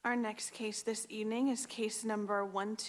Our next case this evening is case number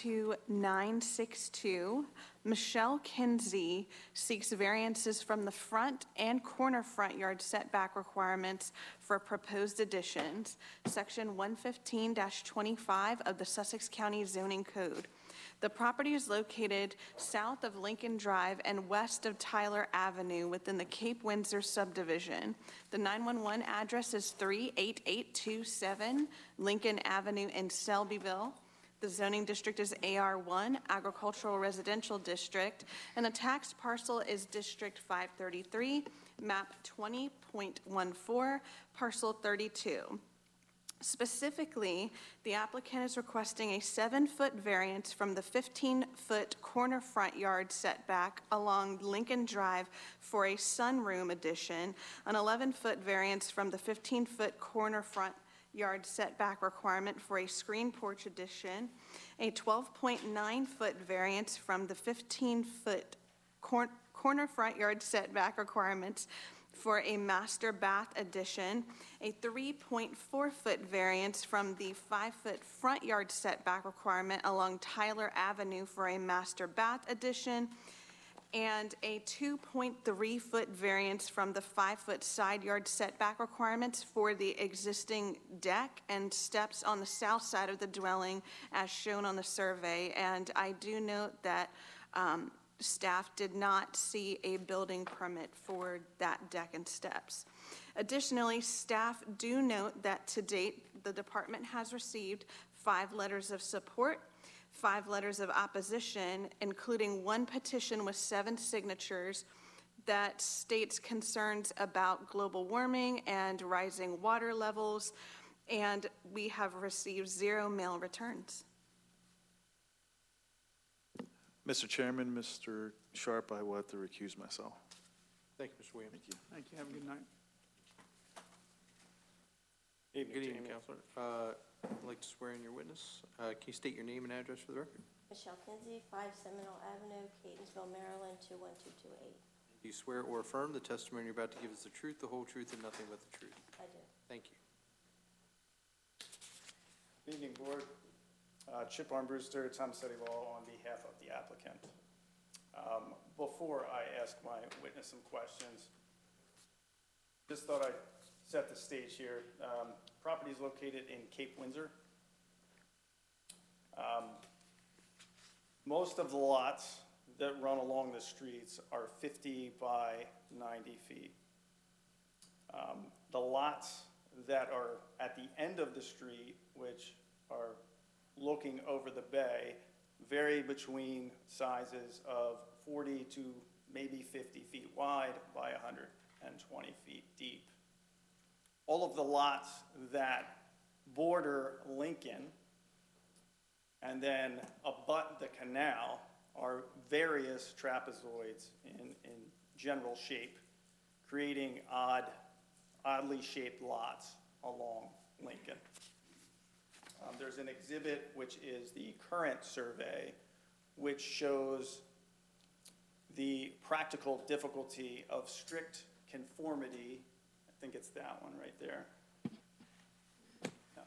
12962. Michelle Kinsey seeks variances from the front and corner front yard setback requirements for proposed additions, Section 115-25 of the Sussex County Zoning Code. The property is located south of Lincoln Drive and west of Tyler Avenue within the Cape Windsor subdivision. The 911 address is 38827 Lincoln Avenue in Selbyville. The zoning district is AR1, Agricultural Residential District, and the tax parcel is District 533, map 20.14, parcel 32. Specifically, the applicant is requesting a 7-foot variance from the 15-foot corner front yard setback along Lincoln Drive for a sunroom addition, an 11-foot variance from the 15-foot corner front yard setback requirement for a screen porch addition, a 12.9-foot variance from the 15-foot corner front yard setback requirements for a master bath addition, a 3.4-foot variance from the 5-foot front yard setback requirement along Tyler Avenue for a master bath addition, and a 2.3-foot variance from the 5-foot side yard setback requirements for the existing deck and steps on the south side of the dwelling as shown on the survey. And I do note that staff did not see a building permit for that deck and steps. Additionally, staff do note that to date, the department has received 5 letters of support, 5 letters of opposition, including 1 petition with 7 signatures that states concerns about global warming and rising water levels, and we have received 0 mail returns. Mr. Chairman, Mr. Sharp, I will have to recuse myself. Thank you, Mr. Williams. Thank you. Thank you. Have a good night. Good evening, Counselor. I'd like to swear in your witness. Can you state your name and address for the record? Michelle Kinsey, 5 Seminole Avenue, Catonsville, Maryland, 21228. Do you swear or affirm the testimony you're about to give is the truth, the whole truth, and nothing but the truth? I do. Thank you. Good evening, Board. Chip Armbruster, Tom City Law, on behalf of the applicant. Before I ask my witness some questions, just thought I'd set the stage here. Property is located in Cape Windsor. Most of the lots that run along the streets are 50 by 90 feet. The lots that are at the end of the street, which are looking over the bay, vary between sizes of 40 to maybe 50 feet wide by 120 feet deep. All of the lots that border Lincoln and then abut the canal are various trapezoids in general shape, creating oddly shaped lots along Lincoln. There's an exhibit, which is the current survey, which shows the practical difficulty of strict conformity. I think it's that one right there. No.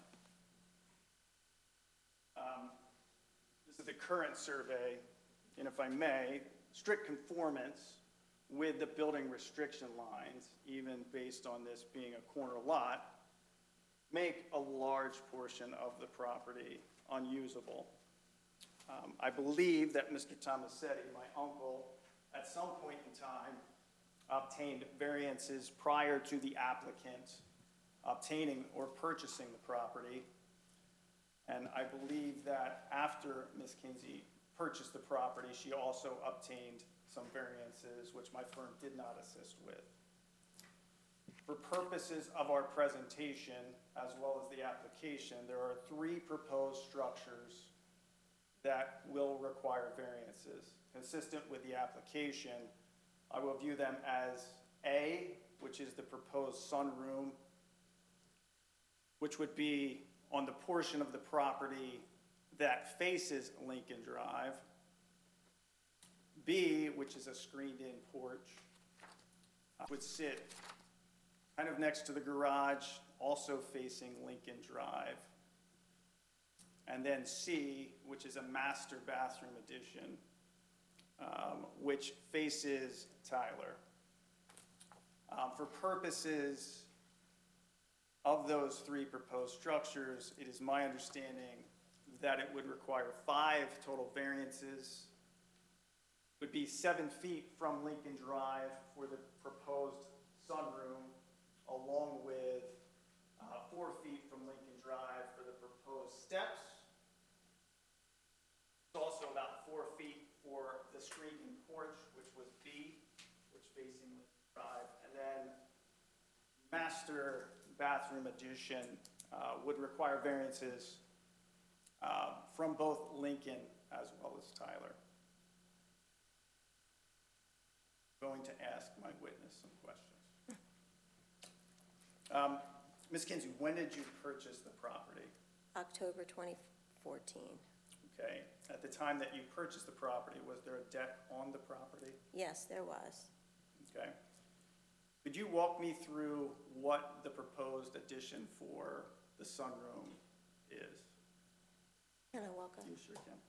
This is the current survey, and if I may, strict conformance with the building restriction lines, even based on this being a corner lot, make a large portion of the property unusable. I believe that Mr. Tomasetti, my uncle, at some point in time obtained variances prior to the applicant obtaining or purchasing the property. And I believe that after Ms. Kinsey purchased the property, she also obtained some variances, which my firm did not assist with. For purposes of our presentation, as well as the application, there are 3 proposed structures that will require variances. Consistent with the application, I will view them as A, which is the proposed sunroom, which would be on the portion of the property that faces Lincoln Drive. B, which is a screened-in porch, would sit kind of next to the garage, also facing Lincoln Drive. And then C, which is a master bathroom addition, which faces Tyler. For purposes of those three proposed structures, it is my understanding that it would require 5 total variances. It would be 7 feet from Lincoln Drive for the proposed sunroom, along with 4 feet from Lincoln Drive for the proposed steps. It's also about 4 feet for the screened-in porch, which was B, which facing Lincoln Drive. And then master bathroom addition would require variances from both Lincoln as well as Tyler. I'm going to ask my witness some questions. Ms. Kinsey, when did you purchase the property? October 2014. Okay. At the time that you purchased the property, was there a deck on the property? Yes, there was. Okay. Could you walk me through what the proposed addition for the sunroom is? Can I walk up? You sure can.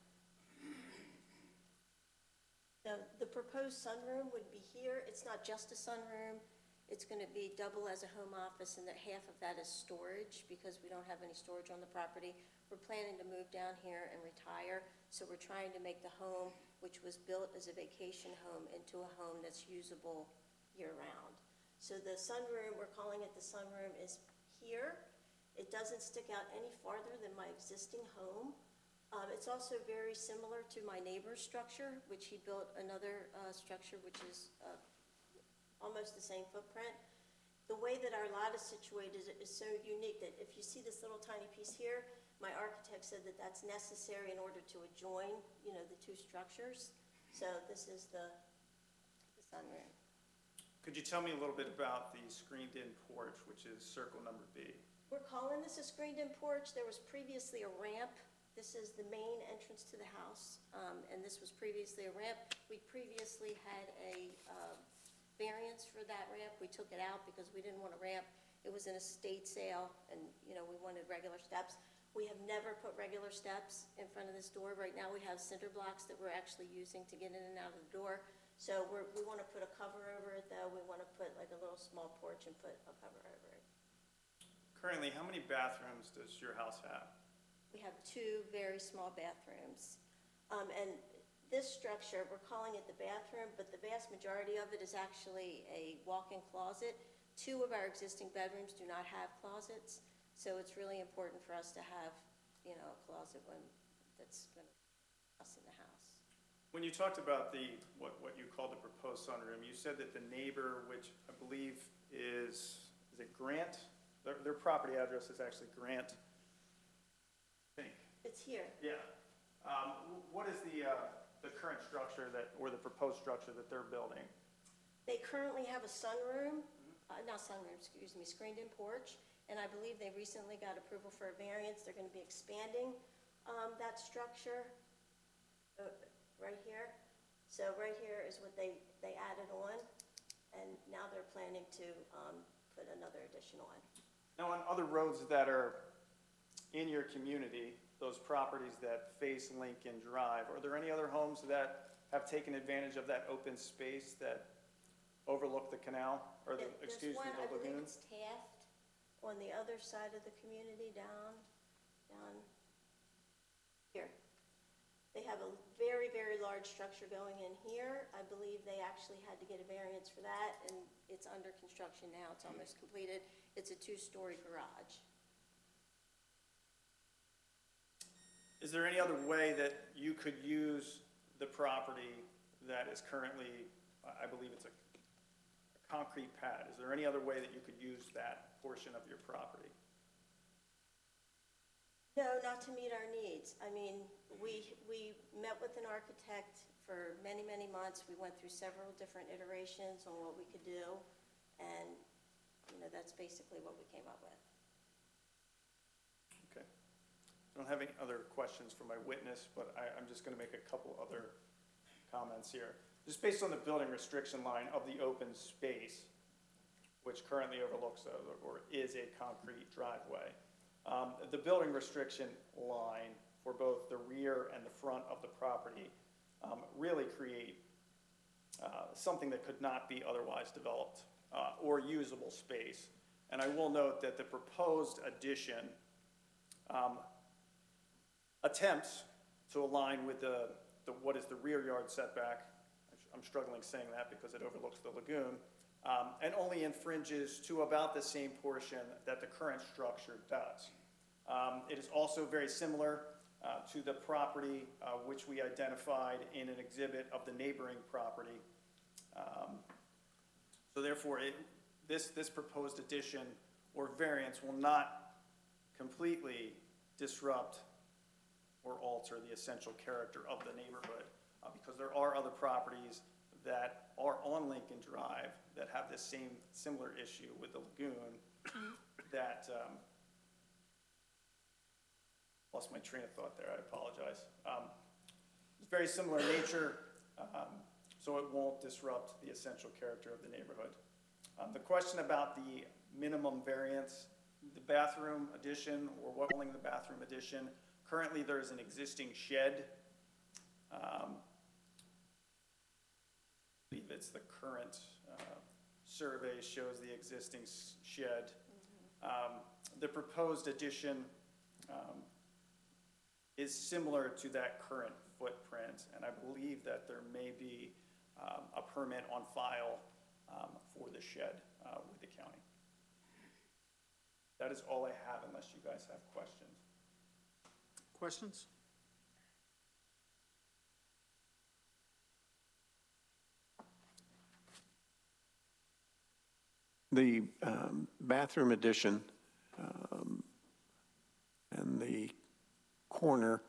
So the proposed sunroom would be here. It's not just a sunroom. It's going to be double as a home office, and that half of that is storage because we don't have any storage on the property. We're planning to move down here and retire, so we're trying to make the home, which was built as a vacation home, into a home that's usable year-round. So the sunroom, we're calling it the sunroom, is here. It doesn't stick out any farther than my existing home. It's also very similar to my neighbor's structure, which he built another structure which is almost the same footprint. The way that our lot is situated is so unique that if you see this little tiny piece here, my architect said that that's necessary in order to adjoin, you know, the two structures. So this is the sunroom. Could you tell me a little bit about the screened-in porch, which is circle number B? We're calling this a screened-in porch. There was previously a ramp. This is the main entrance to the house, and this was previously a ramp. We previously had a variance for that ramp. We took it out because we didn't want a ramp. It was an estate sale, and, you know, we wanted regular steps. We have never put regular steps in front of this door. Right now, we have cinder blocks that we're actually using to get in and out of the door. So we want to put a cover over it, though. We want to put like a little small porch and put a cover over it. Currently, how many bathrooms does your house have? We have 2 very small bathrooms. And this structure, we're calling it the bathroom, but the vast majority of it is actually a walk-in closet. 2 of our existing bedrooms do not have closets, so it's really important for us to have, you know, a closet that's going to be us in the house. When you talked about what you called the proposed sunroom, you said that the neighbor, which I believe is it Grant? Their property address is actually Grant. I think. It's here. Yeah. What is the current structure or the proposed structure that they're building? They currently have a sunroom, not sunroom, excuse me, screened-in porch, and I believe they recently got approval for a variance. They're going to be expanding that structure right here. So right here is what they added on, and now they're planning to put another addition on. Now, on other roads that are in your community, those properties that face Lincoln Drive, are there any other homes that have taken advantage of that open space that overlook the canal, or the, excuse me, the There's one, I believe lagoon? it's Taft, on the other side of the community, down here. They have a very, very large structure going in here. I believe they actually had to get a variance for that, and it's under construction now. It's almost completed. It's a 2-story garage. Is there any other way that you could use the property that is currently, I believe it's a concrete pad? Is there any other way that you could use that portion of your property? No, not to meet our needs. I mean, we met with an architect for many, many months. We went through several different iterations on what we could do, and, you know, that's basically what we came up with. Okay. I don't have any other questions for my witness, but I'm just going to make a couple other comments here. Just based on the building restriction line of the open space, which currently overlooks or is a concrete driveway, the building restriction line for both the rear and the front of the property really create something that could not be otherwise developed or usable space. And I will note that the proposed addition attempts to align with what is the rear yard setback. I'm struggling saying that because it overlooks the lagoon, and only infringes to about the same portion that the current structure does. It is also very similar to the property which we identified in an exhibit of the neighboring property. So therefore, this proposed addition or variance will not completely disrupt or alter the essential character of the neighborhood, because there are other properties that are on Lincoln Drive that have this similar issue with the lagoon that, lost my train of thought there, I apologize. It's very similar in nature, so it won't disrupt the essential character of the neighborhood. The question about the minimum variance, the bathroom addition or what calling the bathroom addition, currently there's an existing shed. I believe it's the current survey shows the existing shed. The proposed addition is similar to that current footprint, and I believe that there may be a permit on file for the shed with the county. That is all I have unless you guys have questions. Questions? The bathroom addition and the corner,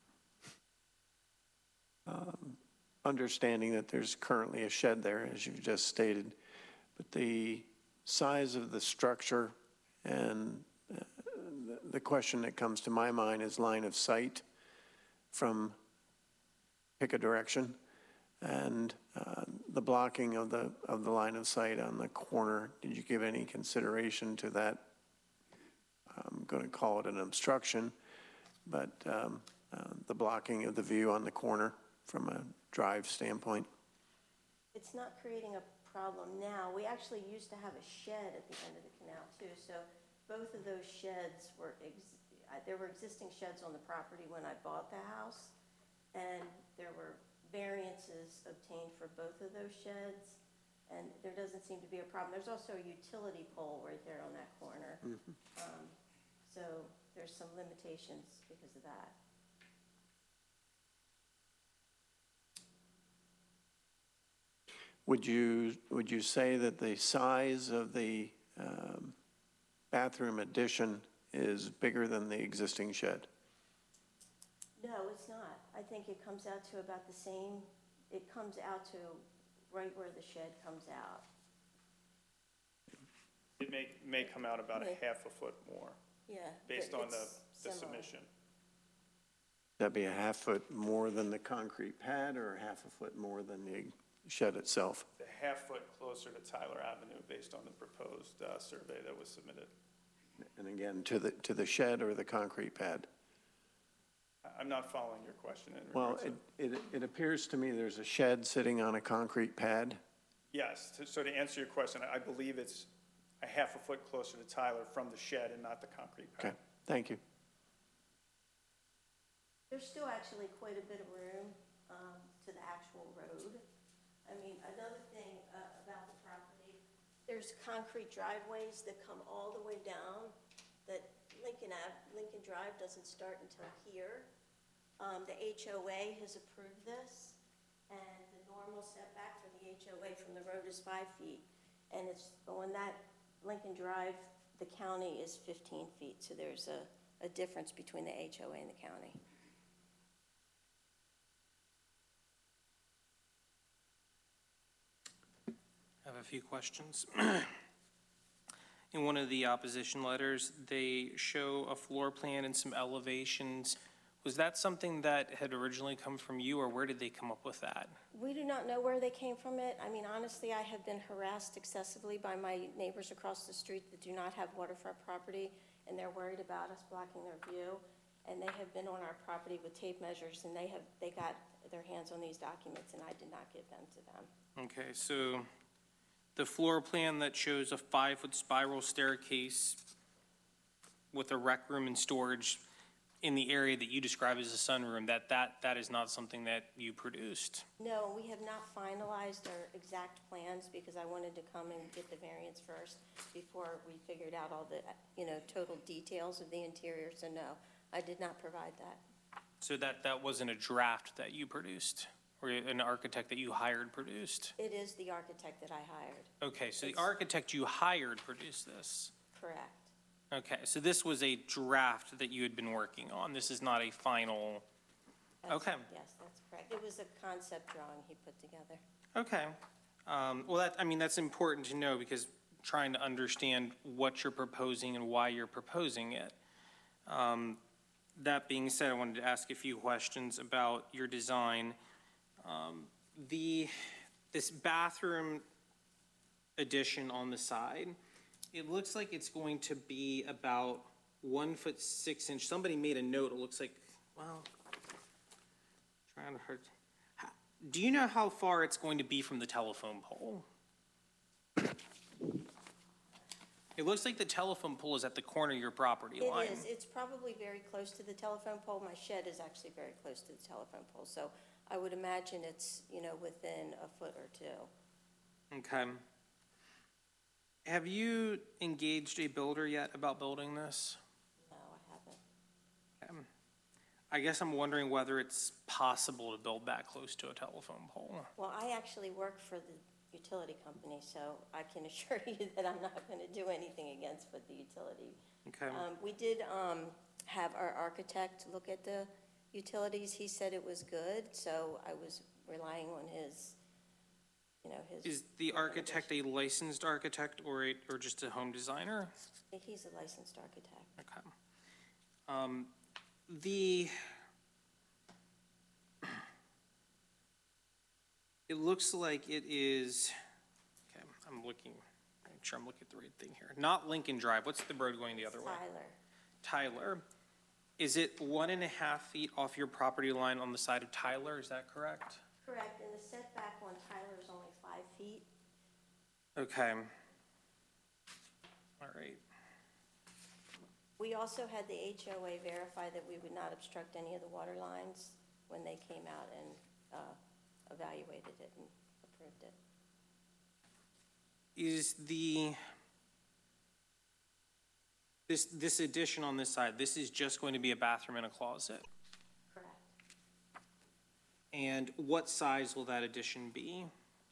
understanding that there's currently a shed there, as you've just stated, but the size of the structure and the question that comes to my mind is line of sight from pick a direction, and the blocking of the line of sight on the corner. Did you give any consideration to that? I'm going to call it an obstruction, but the blocking of the view on the corner from a drive standpoint. It's not creating a problem now. We actually used to have a shed at the end of the canal too, so both of those sheds were, there were existing sheds on the property when I bought the house, and there were variances obtained for both of those sheds, and there doesn't seem to be a problem. There's also a utility pole right there on that corner. So there's some limitations because of that. Would you say that the size of the bathroom addition is bigger than the existing shed? No, it's not. I think it comes out to about the same. It comes out to right where the shed comes out. It may come out about a half a foot more. Yeah. Based on the similar. submission. That'd be a half foot more than the concrete pad or a half a foot more than the shed itself? A half foot closer to Tyler Avenue based on the proposed survey that was submitted. And again, to the shed or the concrete pad? I'm not following your question in Well, regards to. it appears to me there's a shed sitting on a concrete pad. Yes, so to answer your question, I believe it's a half a foot closer to Tyler from the shed and not the concrete pad. Okay, thank you. There's still actually quite a bit of room to the actual road. I mean, another thing about the property, there's concrete driveways that come all the way down, that Lincoln Drive doesn't start until here. The HOA has approved this, and the normal setback for the HOA from the road is 5 feet. And it's on that Lincoln Drive, the county is 15 feet, so there's a difference between the HOA and the county. I have a few questions. In one of the opposition letters, they show a floor plan and some elevations. Was that something that had originally come from you, or where did they come up with that? We do not know where they came from it. I mean, honestly, I have been harassed excessively by my neighbors across the street that do not have waterfront property, and they're worried about us blocking their view. and they have been on our property with tape measures, and they got their hands on these documents, and I did not give them to them. Okay, so the floor plan that shows a 5-foot spiral staircase with a rec room and storage in the area that you describe as a sunroom, that is not something that you produced? No, we have not finalized our exact plans because I wanted to come and get the variance first before we figured out all the, total details of the interior, so no, I did not provide that. So that wasn't a draft that you produced, or an architect that you hired produced? It is the architect that I hired, Okay, so the It's- architect you hired produced this? correct. Okay, so this was a draft that you had been working on. This is not a final, That's- Okay. Yes, that's correct. It was a concept drawing he put together. okay. Well, that's important to know because trying to understand what you're proposing and why you're proposing it. That being said, I wanted to ask a few questions about your design. This bathroom addition on the side, it looks like it's going to be about 1'6". Somebody made a note, it looks like, well, trying to hurt. Do you know how far it's going to be from the telephone pole? It looks like the telephone pole is at the corner of your property line. It is. It's probably very close to the telephone pole. My shed is actually very close to the telephone pole, so I would imagine it's, within a foot or two. Okay. Have you engaged a builder yet about building this? No, I haven't. I guess I'm wondering whether it's possible to build that close to a telephone pole. Well, I actually work for the utility company, so I can assure you that I'm not going to do anything against what the utility. Okay. We did have our architect look at the utilities. He said it was good, so I was relying on his, his. Is the architect a licensed architect or just a home designer? He's a licensed architect. Okay. It looks like it is, okay, I'm looking, make sure I'm looking at the right thing here. Not Lincoln Drive, what's the road going the other way? Tyler. Is it 1.5 feet off your property line on the side of Tyler, is that correct? Correct, and the setback on Tyler is only 5 feet. Okay. All right. We also had the HOA verify that we would not obstruct any of the water lines when they came out and evaluated it and approved it. Is this addition on this side, this is just going to be a bathroom and a closet? Correct. And what size will that addition be?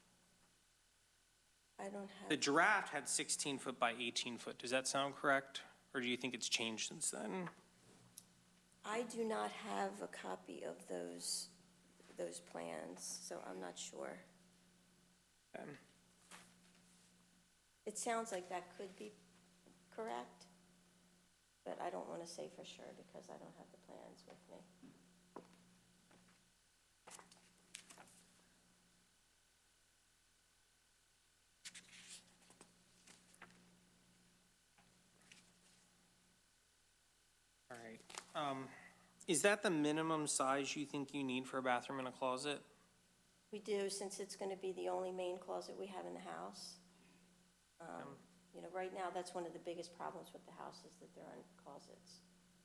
I don't The have, draft had 16 foot by 18 foot. Does that sound correct? Or do you think it's changed since then? I do not have a copy of those plans, so I'm not sure. Okay. It sounds like that could be correct, but I don't want to say for sure because I don't have the plans with me. All right. Is that the minimum size you think you need for a bathroom and a closet? We do, since it's going to be the only main closet we have in the house. Right now, that's one of the biggest problems with the house is that there aren't closets.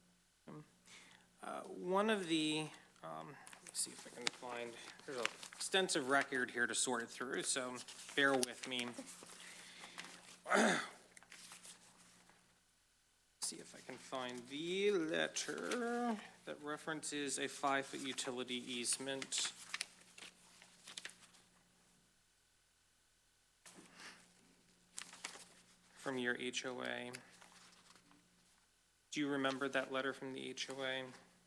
One of the, let's see if I can find, there's an extensive record here to sort it through, so bear with me. See if I can find the letter that references a 5-foot utility easement. From your HOA. Do you remember that letter from the HOA?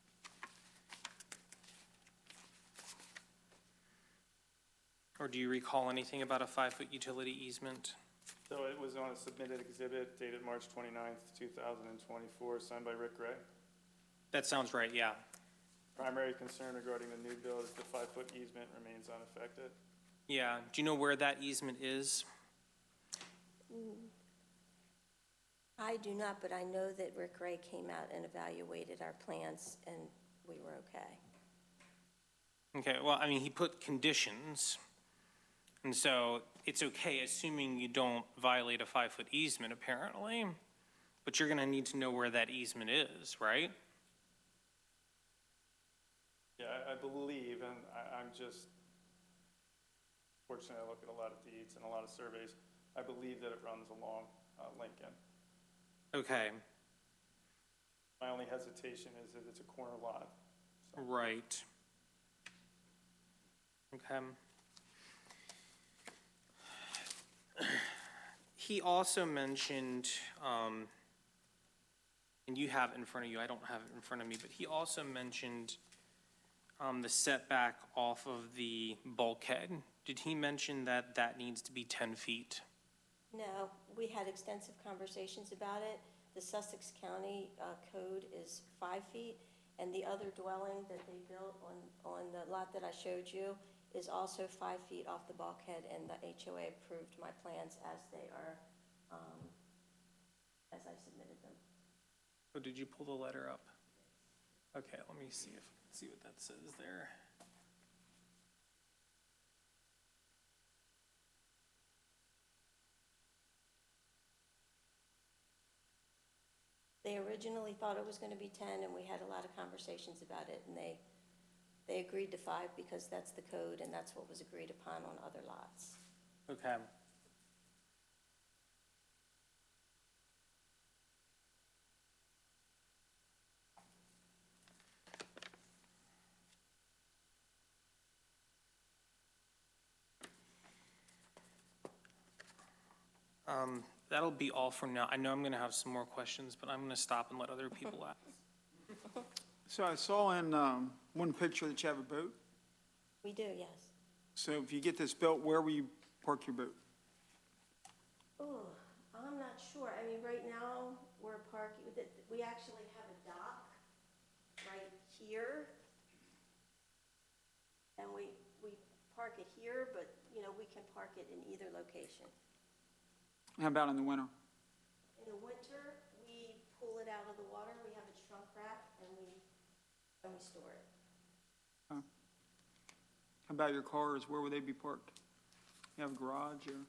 Or do you recall anything about a 5-foot utility easement? So it was on a submitted exhibit dated March 29th, 2024, signed by Rick Gray. That sounds right, yeah. Primary concern regarding the new build is the 5-foot easement remains unaffected. Yeah, do you know where that easement is? I do not, but I know that Rick Ray came out and evaluated our plans, and we were okay. Okay, well, I mean, he put conditions, and so it's okay, assuming you don't violate a 5-foot easement, apparently, but you're gonna need to know where that easement is, right? Yeah, I believe, and I'm just, fortunately, I look at a lot of deeds and a lot of surveys. I believe that it runs along Lincoln. Okay, My only hesitation is that it's a corner lot. So. right. Okay. He also mentioned, and you have it in front of you, I don't have it in front of me, but he also mentioned the setback off of the bulkhead. Did he mention that that needs to be 10 feet? No, we had extensive conversations about it. The Sussex County code is 5 feet, and the other dwelling that they built on the lot that I showed you is also 5 feet off the bulkhead, and the HOA approved my plans as they are, as I submitted them. Oh, did you pull the letter up? Okay, let me see what that says there. They originally thought it was going to be 10, and we had a lot of conversations about it, and they agreed to 5 because that's the code and that's what was agreed upon on other lots. Okay. That'll be all for now. I know I'm gonna have some more questions, but I'm gonna stop and let other people ask. So I saw in one picture that you have a boat. We do, yes. So if you get this built, where will you park your boat? Oh, I'm not sure. I mean, right now, we're parking, we actually have a dock right here. And we park it here, but, you know, we can park it in either location. How about in the winter? In the winter, we pull it out of the water. We have a trunk rack, and we store it. How about your cars? Where would they be parked? You have a garage or?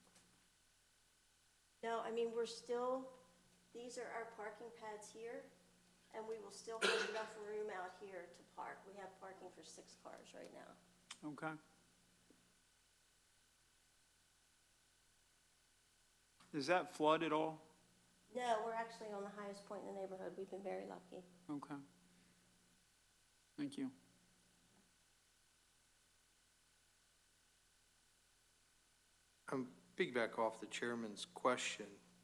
No, I mean, these are our parking pads here, and we will still have enough room out here to park. We have parking for 6 cars right now. Okay. Does that flood at all? No, we're actually on the highest point in the neighborhood. We've been very lucky. Okay. Thank you. Piggyback off the chairman's question.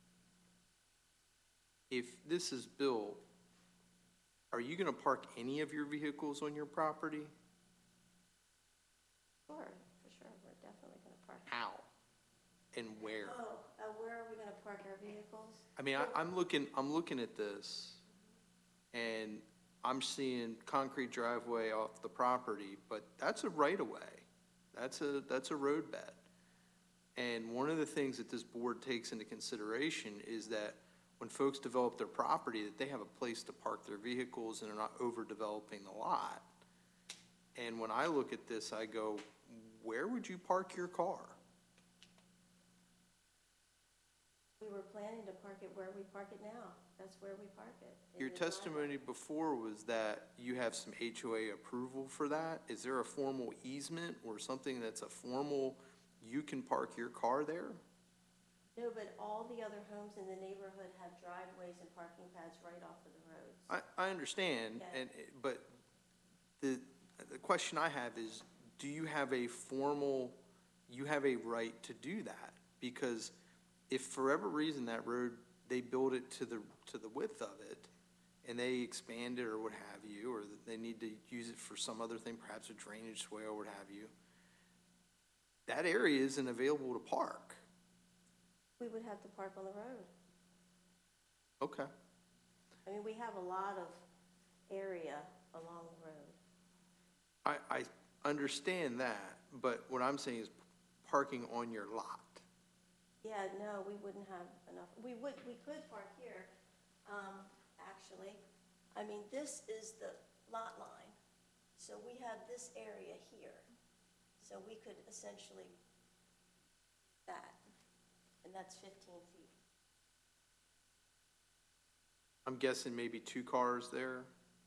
If this is built, are you going to park any of your vehicles on your property? Sure, for sure. We're definitely going to park. How and where? Where are we going to park our vehicles? I mean, I'm looking at this, and I'm seeing concrete driveway off the property, but that's a right-of-way. That's a road bed. And one of the things that this board takes into consideration is that when folks develop their property, that they have a place to park their vehicles and are not overdeveloping the lot. And when I look at this, I go, where would you park your car? We were planning to park it where we park it now. That's where we park it. Your testimony before was that you have some HOA approval for that. Is there a formal easement or something that's a formal, you can park your car there? No, but all the other homes in the neighborhood have driveways and parking pads right off of the roads. I understand, Okay. but the question I have is, do you have a formal, you have a right to do that? Because if for whatever reason that road, they build it to the width of it, and they expand it or what have you, or they need to use it for some other thing, perhaps a drainage swale or what have you, that area isn't available to park. We would have to park on the road. Okay. I mean, we have a lot of area along the road. I understand that, but what I'm saying is parking on your lot. Yeah, no, we wouldn't have enough. We could park here, actually. I mean, this is the lot line, so we have this area here. So we could essentially that, and that's 15 feet. I'm guessing maybe 2 cars there?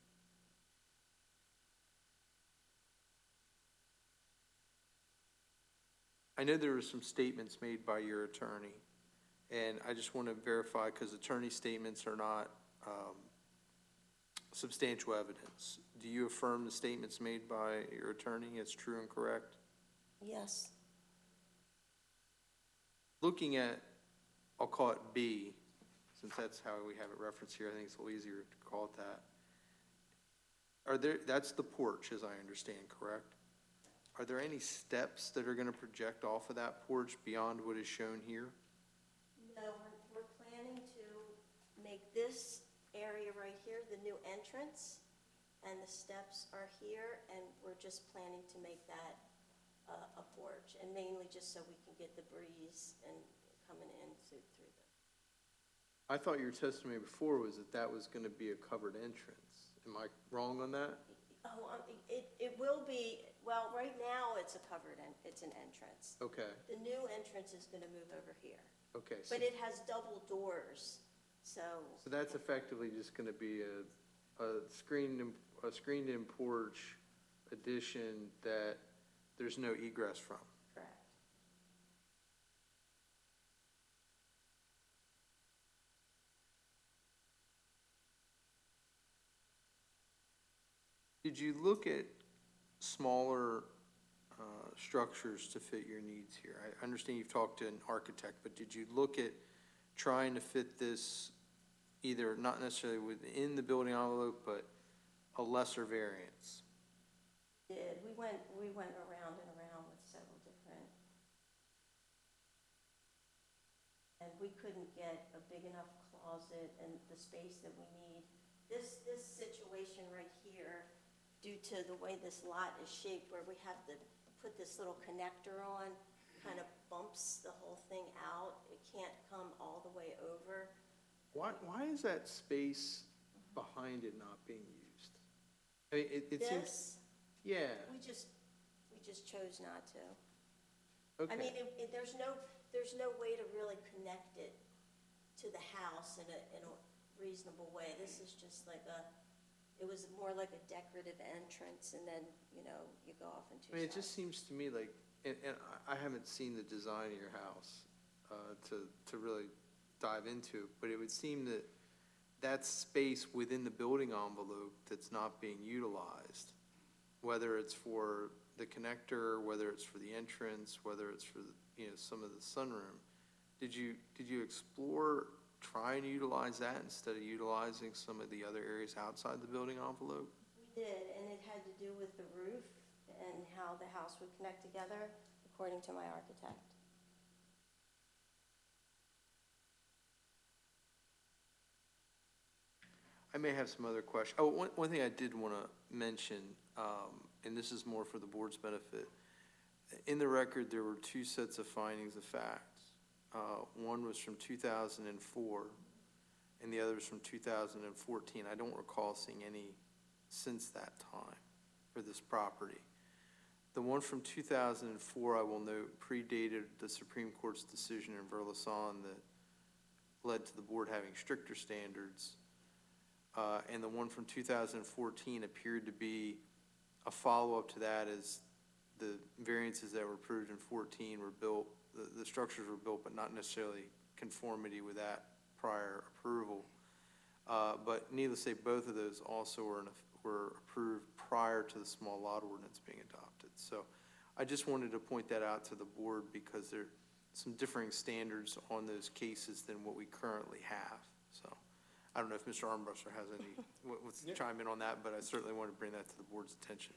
I know there were some statements made by your attorney, and I just want to verify, because attorney statements are not substantial evidence. Do you affirm the statements made by your attorney as true and correct? Yes. Looking at, I'll call it B, since that's how we have it referenced here, I think it's a little easier to call it that. That's the porch, as I understand, correct? Are there any steps that are going to project off of that porch beyond what is shown here? No, we're planning to make this area right here the new entrance, and the steps are here, and we're just planning to make that a porch, and mainly just so we can get the breeze and coming in through the. I thought your testimony before was that that was going to be a covered entrance. Am I wrong on that? Oh, it will be, well, right now it's a covered, it's an entrance. Okay, The new entrance is gonna move over here, okay. but it has double doors, so. So that's effectively just going to be a screened-in porch addition that there's no egress from. Correct. Did you look at smaller structures to fit your needs here? I understand you've talked to an architect, but did you look at trying to fit this either not necessarily within the building envelope, but a lesser variance? Did, we went around and around with several different, and we couldn't get a big enough closet and the space that we need. This situation right here, due to the way this lot is shaped, where we have to put this little connector on, kind of bumps the whole thing out. It can't come all the way over. Why is that space behind it not being used? I mean, it seems, This, yeah, we just chose not to. okay. I mean, there's no way to really connect it to the house in a reasonable way. This is just like it was more like a decorative entrance, and then, you go off into. I mean, it just seems to me like, and I haven't seen the design of your house to really dive into, but it would seem that that space within the building envelope that's not being utilized, whether it's for the connector, whether it's for the entrance, whether it's for some of the sunroom, did you explore trying to utilize that instead of utilizing some of the other areas outside the building envelope? We did, and it had to do with the roof and how the house would connect together, according to my architect. I may have some other questions. Oh, one thing I did want to mention, and this is more for the board's benefit. In the record, there were 2 sets of findings of facts. One was from 2004, and the other was from 2014. I don't recall seeing any since that time for this property. The one from 2004, I will note, predated the Supreme Court's decision in Verlason that led to the board having stricter standards. And the one from 2014 appeared to be a follow-up to that, as the variances that were approved in 14 were built, the structures were built, but not necessarily conformity with that prior approval. But needless to say, both of those also were approved prior to the small lot ordinance being adopted. So I just wanted to point that out to the board, because there are some differing standards on those cases than what we currently have. So I don't know if Mr. Armbruster has any, what's chime in on that, but I certainly want to bring that to the board's attention.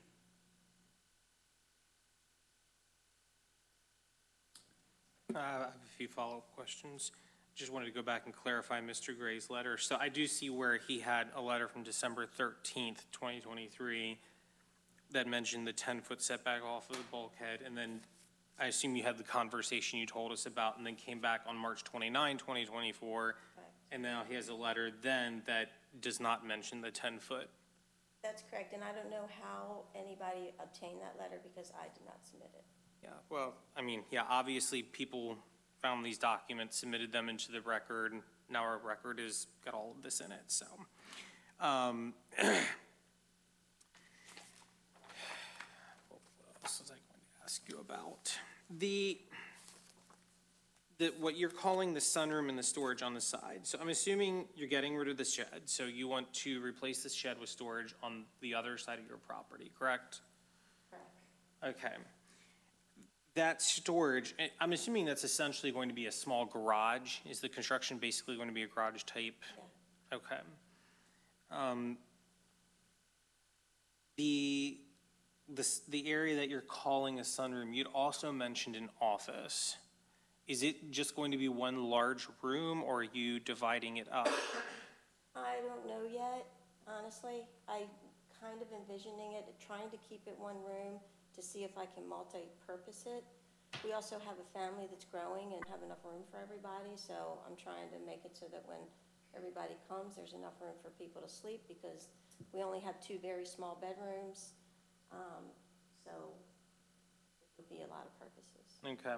I have a few follow-up questions. Just wanted to go back and clarify Mr. Gray's letter. So I do see where he had a letter from December 13th, 2023 that mentioned the 10-foot setback off of the bulkhead, and then I assume you had the conversation you told us about and then came back on March 29, 2024. Correct. And now he has a letter then that does not mention the 10-foot. That's correct, and I don't know how anybody obtained that letter because I did not submit it. Yeah, well, I mean, yeah, obviously people found these documents, submitted them into the record. And now our record has got all of this in it, so. What else was I going to ask you about? What you're calling the sunroom and the storage on the side. So I'm assuming you're getting rid of the shed, so you want to replace this shed with storage on the other side of your property, correct? Correct. Okay. That storage, I'm assuming that's essentially going to be a small garage. Is the construction basically going to be a garage type? Yeah. Okay. The area that you're calling a sunroom, you'd also mentioned an office. Is it just going to be one large room, or are you dividing it up? I don't know yet, honestly. I kind of envisioning it, trying to keep it one room to see if I can multi-purpose it. We also have a family that's growing and have enough room for everybody, so I'm trying to make it so that when everybody comes, there's enough room for people to sleep, because we only have 2 very small bedrooms, so it would be a lot of purposes. Okay.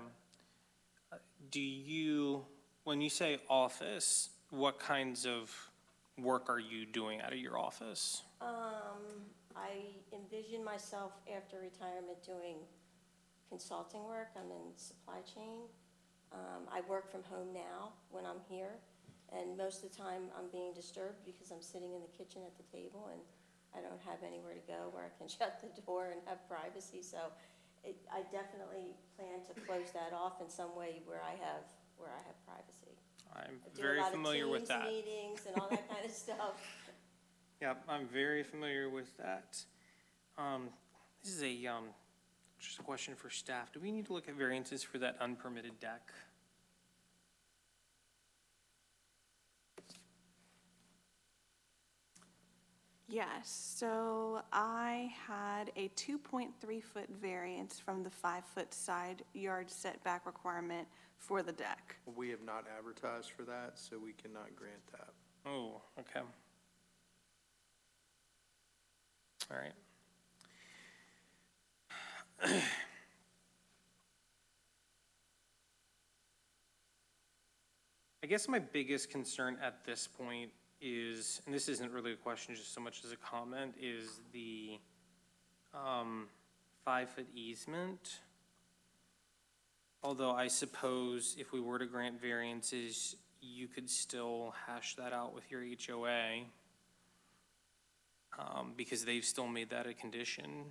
When you say office, what kinds of work are you doing out of your office? I envision myself after retirement doing consulting work. I'm in supply chain. I work from home now when I'm here, and most of the time I'm being disturbed because I'm sitting in the kitchen at the table and I don't have anywhere to go where I can shut the door and have privacy. So I definitely plan to close that off in some way where I have privacy. I'm I do very a lot familiar of with Teams that. meetings and all that kind of stuff. Yeah, I'm very familiar with that. This is just a question for staff. Do we need to look at variances for that unpermitted deck? Yes, so I had a 2.3-foot variance from the 5-foot side yard setback requirement for the deck. We have not advertised for that, so we cannot grant that. Oh, okay. All right. I guess my biggest concern at this point is, and this isn't really a question just so much as a comment, is the 5-foot easement. Although I suppose if we were to grant variances, you could still hash that out with your HOA because they've still made that a condition.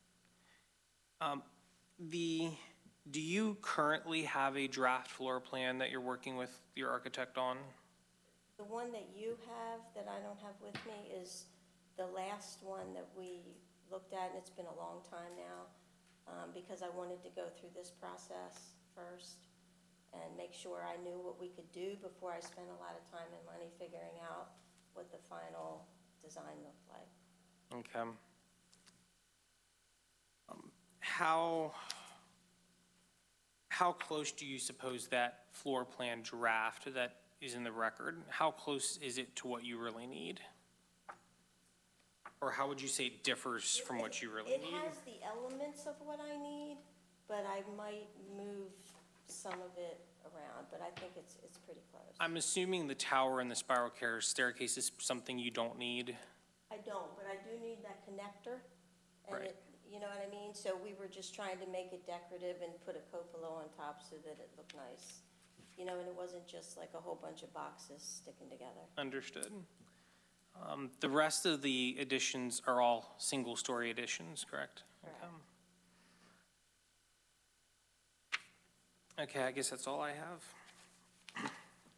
Do you currently have a draft floor plan that you're working with your architect on? The one that you have that I don't have with me is the last one that we looked at, and it's been a long time now, because I wanted to go through this process first and make sure I knew what we could do before I spent a lot of time and money figuring out what the final design looked like. Okay. How close do you suppose that floor plan draft that is in the record, how close is it to what you really need? Or how would you say it differs from what you really need? It has the elements of what I need, but I might move some of it around, but I think it's pretty close. I'm assuming the tower and the spiral staircase is something you don't need. I don't, but I do need that connector. And Right. it, you know what I mean? So we were just trying to make it decorative and put a cupola on top so that it looked nice. You know, and it wasn't just like a whole bunch of boxes sticking together. Understood. The rest of the additions are all single-story additions, correct? Correct. Okay, I guess that's all I have.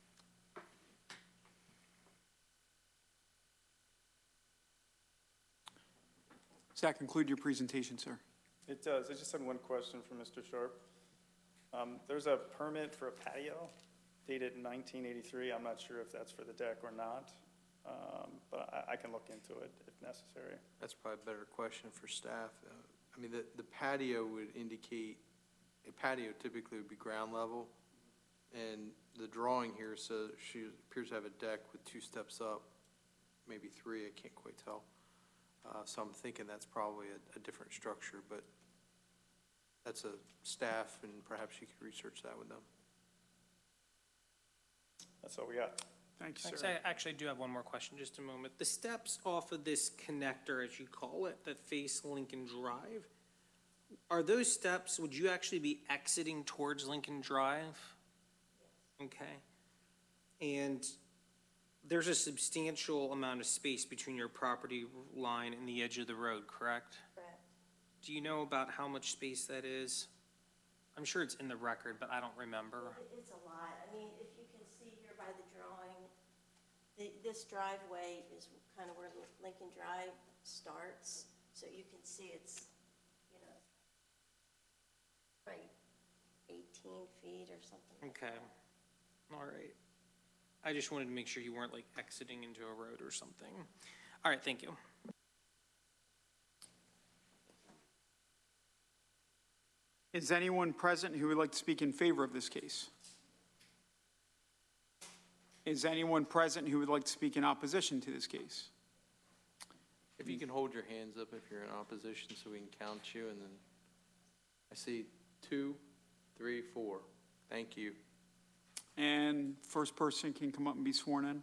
Does that conclude your presentation, sir? It does. I just had one question for Mr. Sharp. There's a permit for a patio dated in 1983. I'm not sure if that's for the deck or not, but I can look into it if necessary. That's probably a better question for staff. I mean, the patio would indicate a patio typically would be ground level, and the drawing here says she appears to have a deck with 2 steps up, maybe 3, I can't quite tell. So I'm thinking that's probably a different structure, but that's a staff, and perhaps you could research that with them. That's all we got. Thank you, Thanks. sir. I actually do have one more question, just a moment. The steps off of this connector, as you call it, that face Lincoln Drive, are those steps, would you actually be exiting towards Lincoln Drive? Okay. And there's a substantial amount of space between your property line and the edge of the road, correct? Correct. Do you know about how much space that is? I'm sure it's in the record, but I don't remember. It's a lot. I mean, if you can see here by the drawing, this driveway is kind of where Lincoln Drive starts. So you can see it's, you know, right, 18 feet or something. Okay, all right. I just wanted to make sure you weren't like exiting into a road or something. All right, thank you. Is anyone present who would like to speak in favor of this case? Is anyone present who would like to speak in opposition to this case? If you can hold your hands up if you're in opposition so we can count you, and then I see 2, 3, 4. Thank you. And first person can come up and be sworn in.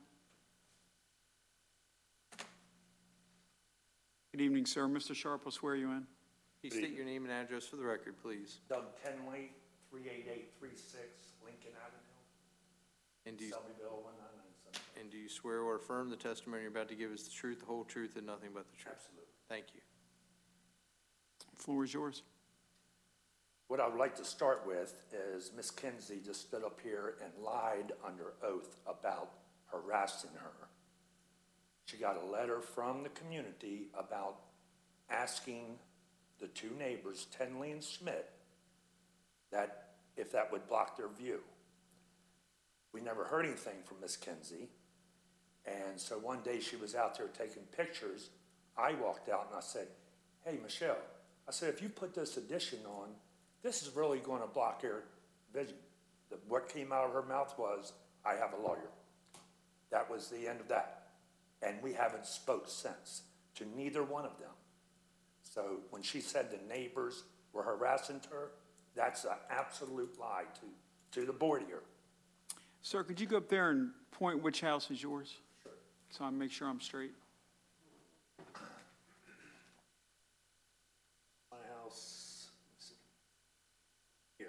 Good evening, sir. Mr. Sharp will swear you in. Can you state your name and address for the record, please? Doug Tenley, 38836 Lincoln Avenue, And do you, Selbyville, 19977. and do you swear or affirm the testimony you're about to give is the truth, the whole truth, and nothing but the truth? Absolutely. Thank you. Floor is yours. What I would like to start with is Ms. Kinsey just stood up here and lied under oath about harassing her. She got a letter from the community about asking the 2 neighbors, Tenley and Schmidt, that if that would block their view. We never heard anything from Ms. Kinsey. And so one day she was out there taking pictures. I walked out and I said, hey, Michelle, I said, if you put this addition on, this is really going to block your vision. What came out of her mouth was, I have a lawyer. That was the end of that. And we haven't spoke since to neither one of them. So when she said the neighbors were harassing her, that's an absolute lie to the board here. Sir, could you go up there and point which house is yours? Sure. So I make sure I'm straight. My house, let's see, here.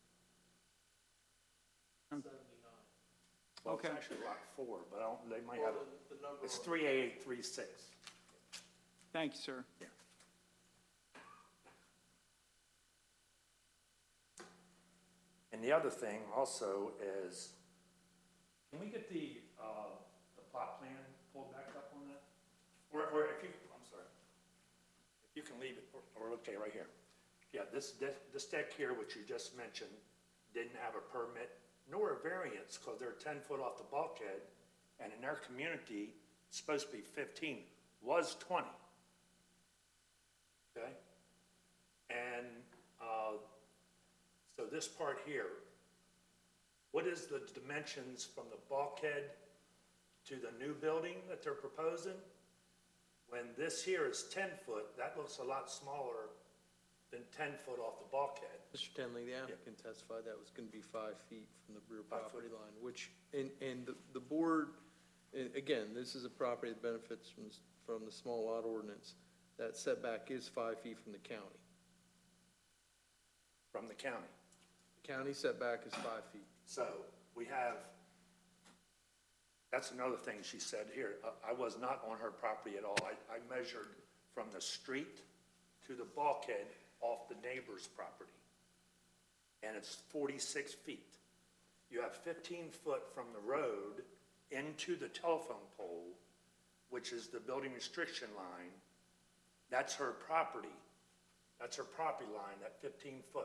Well, it's Okay. actually lot 4, but I don't, they might have, it's 38836. Thank you, sir. Yeah. And the other thing also is, can we get the plot plan pulled back up on that? Or if you, I'm sorry, if you can leave it, or okay, right here. Yeah, this deck here, which you just mentioned, didn't have a permit nor a variance because they're 10 foot off the bulkhead, and in their community, it's supposed to be 15, was 20. Okay? And so this part here, what is the dimensions from the bulkhead to the new building that they're proposing? When this here is 10 foot, that looks a lot smaller than 10 foot off the bulkhead. Mr. Tenley, the applicant testified that was going to be 5 feet from the rear 5 property foot. line, which, and the board, again, this is a property that benefits from the small lot ordinance. That setback is 5 feet from the county. From the county. The county setback is 5 feet. So we have, that's another thing she said here. I was not on her property at all. I measured from the street to the bulkhead off the neighbor's property. And it's 46 feet. You have 15 foot from the road into the telephone pole, which is the building restriction line. That's her property. That's her property line, that 15 foot.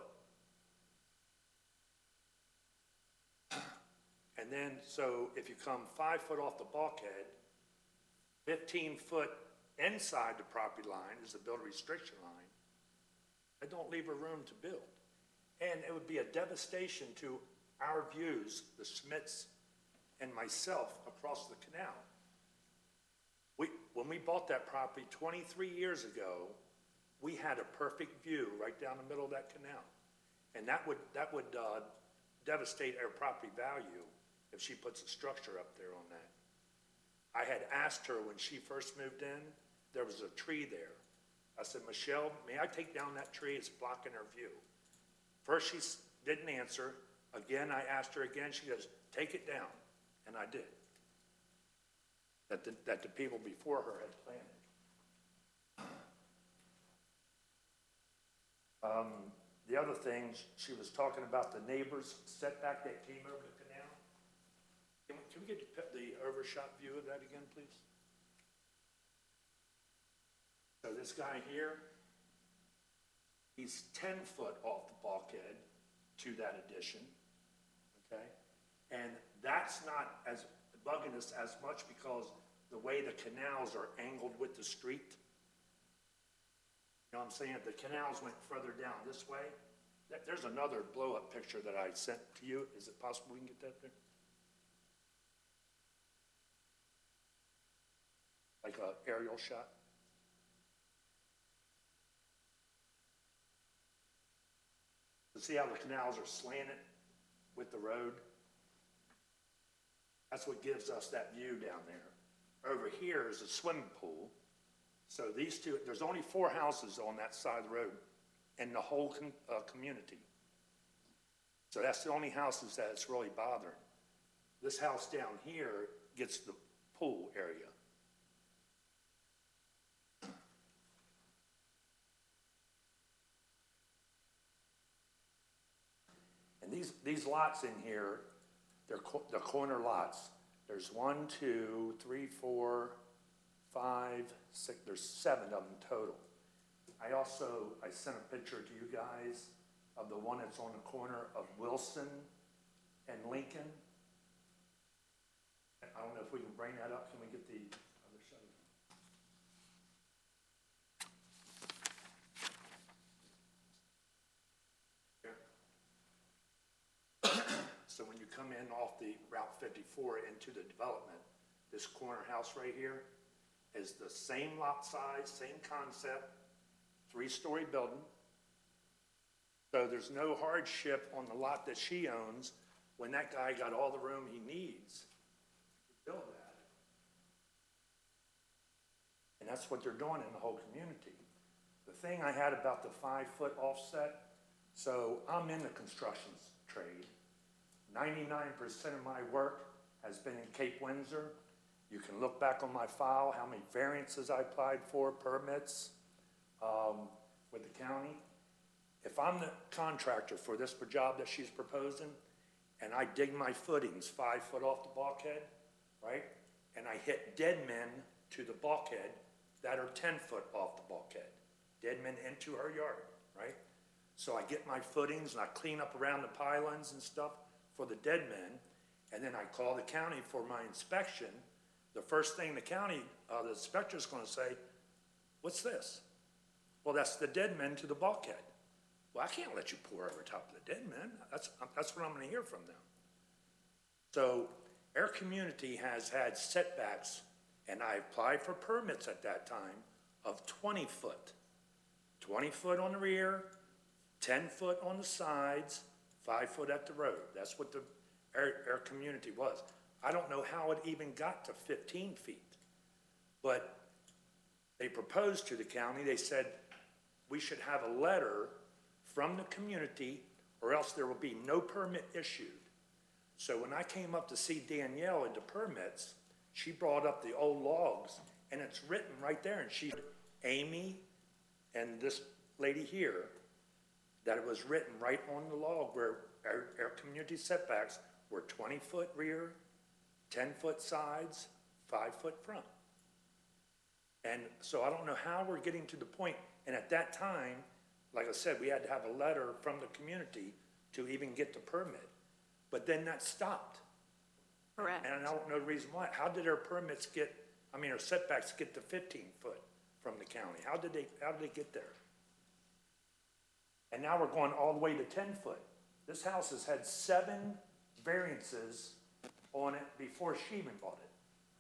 And then, so if you come 5 foot off the bulkhead, 15 foot inside the property line is the building restriction line. They don't leave a room to build. And it would be a devastation to our views, the Schmitz and myself, across the canal. When we bought that property 23 years ago, we had a perfect view right down the middle of that canal. And that would devastate our property value if she puts a structure up there on that. I had asked her when she first moved in, there was a tree there. I said, Michelle, may I take down that tree? It's blocking our view. First, she didn't answer. Again, I asked her again. She goes, take it down. And I did. That the people before her had planted. The other thing, she was talking about the neighbors setback that came over the canal. Can we get the overshot view of that again, please? So this guy here, he's 10 foot off the bulkhead to that addition, okay? And that's not as bugging us as much because the way the canals are angled with the street. You know what I'm saying? The canals went further down this way. There's another blow-up picture that I sent to you. Is it possible we can get that there? Like an aerial shot? To see how the canals are slanted with the road? That's what gives us that view down there. Over here is a swimming pool. So these two, there's only 4 houses on that side of the road in the whole community. So that's the only houses that it's really bothering. This house down here gets the pool area. And these lots in here, they're the corner lots. There's 1, 2, 3, 4, 5, 6, there's 7 of them total. I sent a picture to you guys of the one that's on the corner of Wilson and Lincoln. I don't know if we can bring that up. Can we get the other shot? So when you come in off the Route 54 into the development, this corner house right here is the same lot size, same concept, 3-story building. So there's no hardship on the lot that she owns when that guy got all the room he needs to build that. And that's what they're doing in the whole community. The thing I had about the 5-foot offset, so I'm in the construction trade. 99% of my work has been in Cape Windsor. You can look back on my file, how many variances I applied for, permits with the county. If I'm the contractor for this job that she's proposing, and I dig my footings 5 foot off the bulkhead, right? And I hit dead men to the bulkhead that are 10 foot off the bulkhead, dead men into her yard, right? So I get my footings and I clean up around the pylons and stuff for the dead men, and then I call the county for my inspection. The first thing the county, the inspector's gonna say, what's this? Well, that's the dead men to the bulkhead. Well, I can't let you pour over top of the dead men. That's what I'm gonna hear from them. So our community has had setbacks, and I applied for permits at that time of 20 foot. 20 foot on the rear, 10 foot on the sides, 5 foot at the road. That's what our community was. I don't know how it even got to 15 feet. But they proposed to the county, they said, we should have a letter from the community or else there will be no permit issued. So when I came up to see Danielle in the permits, she brought up the old logs and it's written right there. And she, Amy and this lady here, that it was written right on the log where our community setbacks were 20 foot rear, 10 foot sides, 5 foot front. And so I don't know how we're getting to the point. And at that time, like I said, we had to have a letter from the community to even get the permit. But then that stopped. Correct. And I don't know the reason why. How did our permits our setbacks get to 15 foot from the county? How did they get there? And now we're going all the way to 10 foot. This house has had 7 variances on it before she even bought it.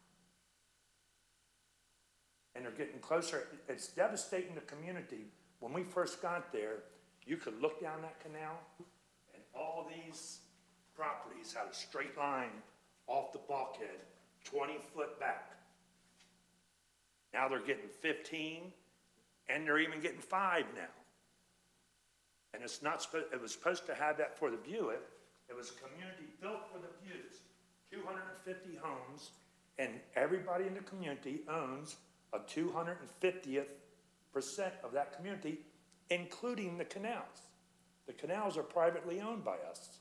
And they're getting closer. It's devastating the community. When we first got there, you could look down that canal and all these properties had a straight line off the bulkhead, 20 foot back. Now they're getting 15 and they're even getting 5 now. And it's not supposed, it was supposed to have that for the view. It was a community built for the views. 250 homes, and everybody in the community owns a 250th% of that community, including the canals. The canals are privately owned by us.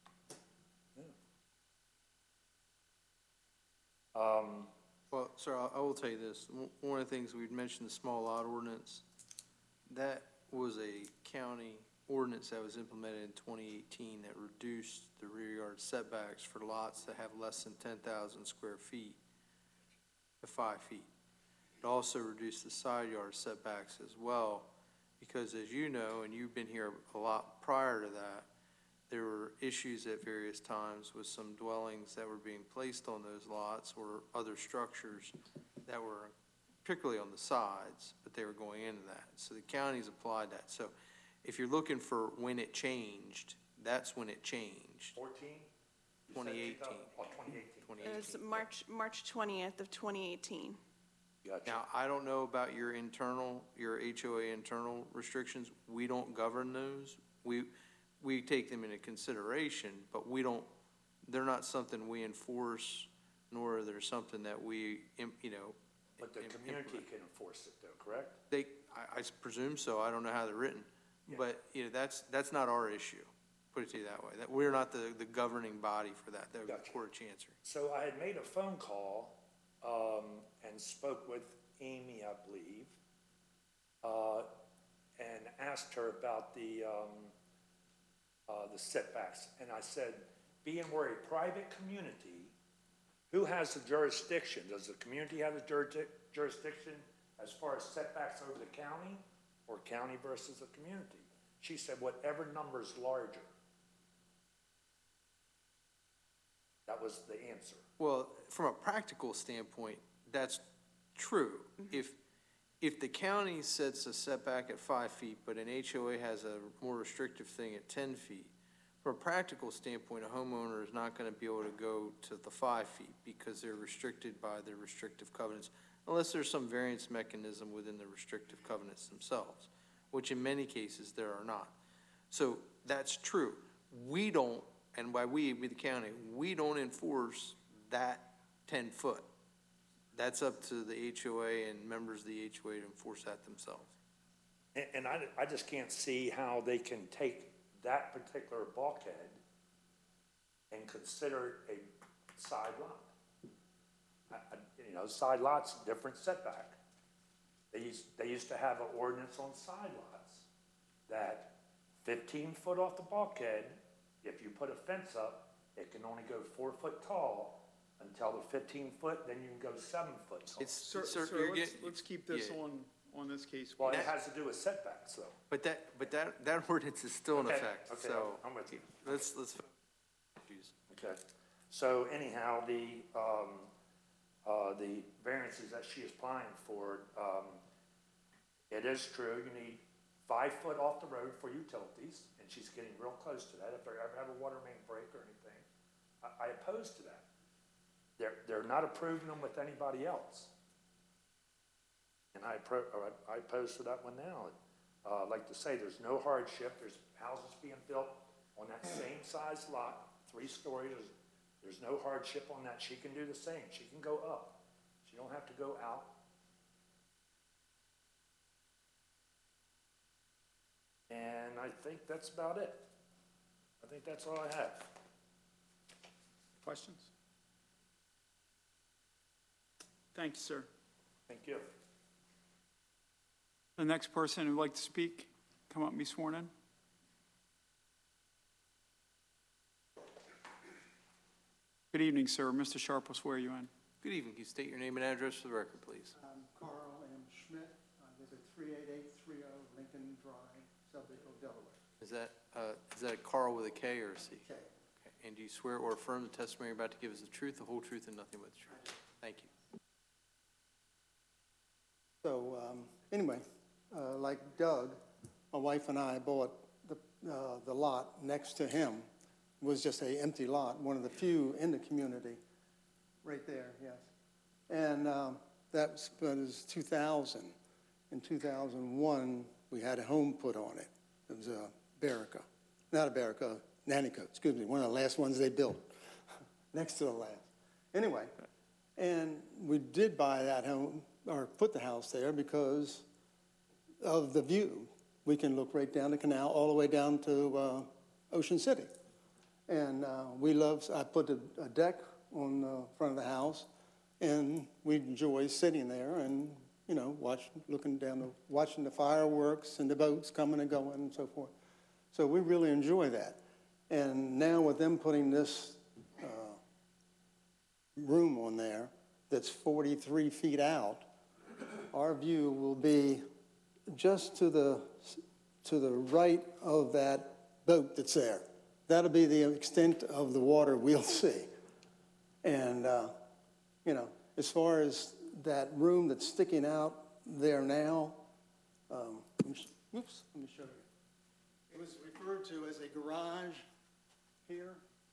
Yeah. Well, sir, I will tell you this. One of the things we'd mentioned, the small lot ordinance, that was a county ordinance that was implemented in 2018 that reduced the rear yard setbacks for lots that have less than 10,000 square feet to 5 feet. It also reduced the side yard setbacks as well, because as you know, and you've been here a lot prior to that, there were issues at various times with some dwellings that were being placed on those lots or other structures that were particularly on the sides, but they were going into that. So the counties applied that. So if you're looking for when it changed, that's when it changed. 14? 2018. Oh, 2018. It was March 20th of 2018. Gotcha. Now, I don't know about your HOA internal restrictions. We don't govern those. We take them into consideration, but they're not something we enforce, nor are there something that we, But the community can enforce it though, correct? I presume so. I don't know how they're written. Yeah. But, that's not our issue, put it to you that way. That we're not the governing body for that, the Gotcha. Court of Chancery. So I had made a phone call and spoke with Amy, I believe, and asked her about the setbacks. And I said, being we're a private community, who has the jurisdiction? Does the community have the jurisdiction as far as setbacks over the county, or county versus the community? She said, whatever number's larger. That was the answer. Well, from a practical standpoint, that's true. If the county sets a setback at 5 feet, but an HOA has a more restrictive thing at 10 feet, from a practical standpoint, a homeowner is not going to be able to go to the 5 feet because they're restricted by their restrictive covenants, unless there's some variance mechanism within the restrictive covenants themselves, which in many cases there are not. So that's true. We don't, and by we, the county, we don't enforce that 10 foot. That's up to the HOA and members of the HOA to enforce that themselves. And I just can't see how they can take that particular bulkhead and consider it a side lot. Side lots, different setback. They used to have an ordinance on side lots that 15 foot off the bulkhead, if you put a fence up, it can only go 4 foot tall until the 15 foot, then you can go 7 foot tall. Sir, let's keep this on this case. Well, it has to do with setbacks though. But that ordinance is still in Okay, effect, okay, so. I'm with you. Let's. Okay, so anyhow, the variances that she is applying for, it is true, you need 5 foot off the road for utilities, and she's getting real close to that. If they ever have a water main break or anything, I oppose to that. They're not approving them with anybody else. And I oppose to that one now. I'd like to say there's no hardship. There's houses being built on that same size lot, 3 stories. There's no hardship on that. She can do the same. She can go up. She don't have to go out. And I think that's about it. I think that's all I have. Questions? Thank you, sir. Thank you. The next person who'd like to speak, come up and be sworn in. Good evening, sir. Mr. Sharp will swear you in. Good evening. Can you state your name and address for the record, please? Carl M. Schmidt. I live at 38830 Lincoln Drive, Selbyville, Delaware. Is that Carl with a K or a C? K. Okay. And do you swear or affirm the testimony you're about to give is the truth, the whole truth, and nothing but the truth? Thank you. So, anyway, like Doug, my wife and I bought the lot next to him. It was just an empty lot, one of the few in the community, right there, yes. And that was 2000. In 2001, we had a home put on it. It was a Barrica, not a Barrica, Nanticoke, excuse me, one of the last ones they built, next to the last. Anyway, and we did buy that home, or put the house there because of the view. We can look right down the canal, all the way down to Ocean City. And I put a deck on the front of the house, and we enjoy sitting there and, you know, watching the fireworks and the boats coming and going and so forth. So we really enjoy that. And now with them putting this room on there that's 43 feet out, our view will be just to the right of that boat that's there. That'll be the extent of the water we'll see. And, you know, as far as that room that's sticking out there now, let me show you. It was referred to as a garage here.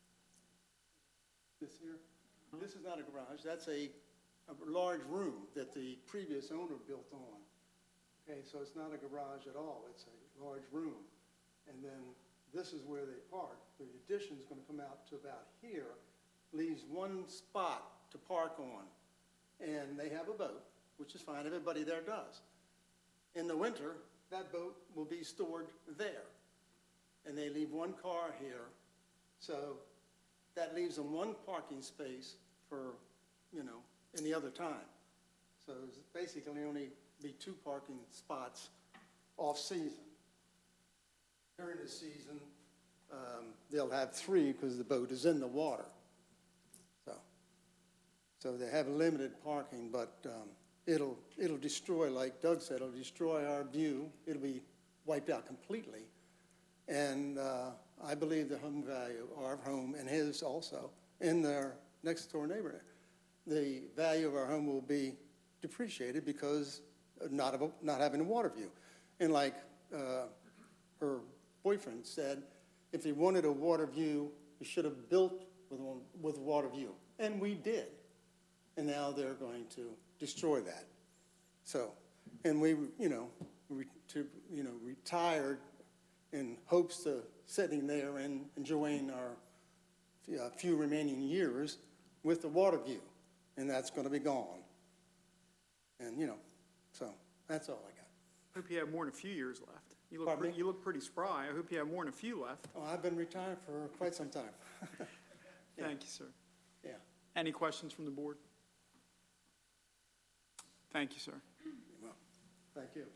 This here. This is not a garage. That's a large room that the previous owner built on. Okay, so it's not a garage at all. It's a large room. And then this is where they park. The addition is going to come out to about here, leaves one spot to park on. And they have a boat, which is fine. Everybody there does. In the winter, that boat will be stored there. And they leave one car here. So that leaves them one parking space for, you know, any other time. So it's basically only be 2 parking spots off-season. During the season, they'll have 3 because the boat is in the water. So they have limited parking, but it'll destroy, like Doug said, it'll destroy our view. It'll be wiped out completely. And I believe the home value, our home and his also, in their next door neighborhood, the value of our home will be depreciated because of not having a water view. And like her boyfriend said, if he wanted a water view, he should have built with a water view. And we did. And now they're going to destroy that. So, and we, retired in hopes of sitting there and enjoying our few remaining years with the water view. And that's going to be gone. And, so that's all I got. I hope you have more than a few years left. You Pardon me? look pretty spry. I hope you have more than a few left. Oh, I've been retired for quite some time. Thank you, sir. Yeah. Any questions from the board? Thank you, sir. Well, thank you.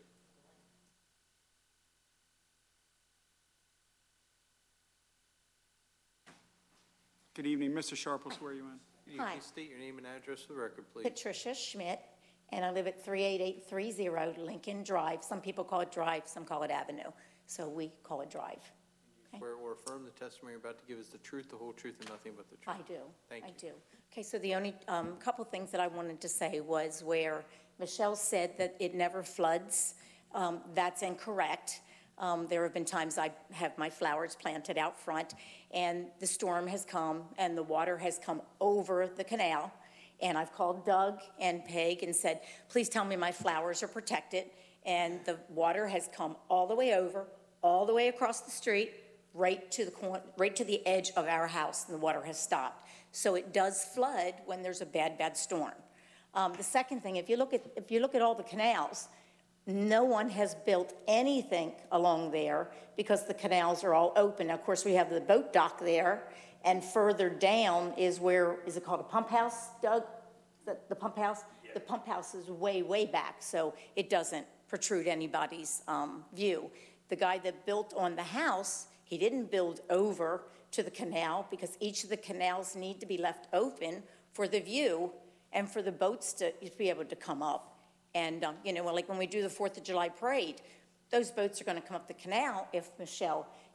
Good evening. Mr. Sharp will swear you in. Can you Hi. please state your name and address for the record, please? Patricia Schmidt, and I live at 38830 Lincoln Drive. Some people call it Drive, some call it Avenue, so we call it Drive. Swear or affirm the testimony you're about to give is the truth, the whole truth, and nothing but the truth? I do. Thank you. I do. Okay, so the only couple things that I wanted to say was where Michelle said that it never floods. That's incorrect. There have been times I have my flowers planted out front, and the storm has come, and the water has come over the canal, and I've called Doug and Peg and said, please tell me my flowers are protected, and the water has come all the way over, all the way across the street, right to the edge of our house, and the water has stopped. So it does flood when there's a bad storm. The second thing, if you look at all the canals, no one has built anything along there because the canals are all open. Now, of course, we have the boat dock there, and further down is where, is it called a pump house, Doug? The pump house? Yeah. The pump house is way, way back, so it doesn't protrude anybody's view. The guy that built on the house, he didn't build over to the canal because each of the canals need to be left open for the view and for the boats to be able to come up. And, like when we do the 4th of July parade, those boats are going to come up the canal if Michelle